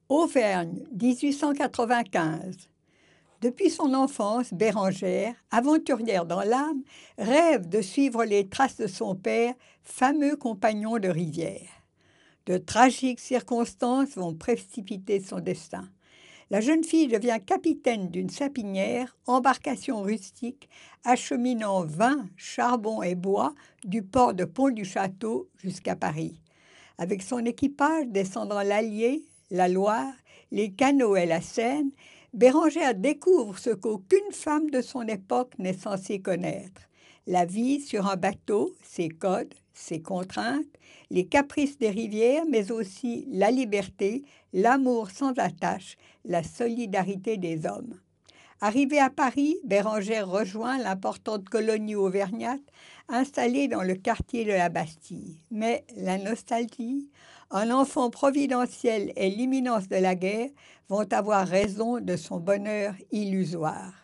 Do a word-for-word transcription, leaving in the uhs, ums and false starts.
Auvergne, dix-huit cent quatre-vingt-quinze. Depuis son enfance, Bérengère, aventurière dans l'âme, rêve de suivre les traces de son père, fameux compagnon de rivière. De tragiques circonstances vont précipiter son destin. La jeune fille devient capitaine d'une sapinière, embarcation rustique, acheminant vin, charbon et bois du port de Pont-du-Château jusqu'à Paris. Avec son équipage descendant l'Allier, la Loire, les canaux et la Seine, Bérengère découvre ce qu'aucune femme de son époque n'est censée connaître. La vie sur un bateau, ses codes, ses contraintes, les caprices des rivières, mais aussi la liberté, l'amour sans attache, la solidarité des hommes. Arrivée à Paris, Bérengère rejoint l'importante colonie auvergnate installée dans le quartier de la Bastille. Mais la nostalgie, un enfant providentiel et l'imminence de la guerre vont avoir raison de son bonheur illusoire.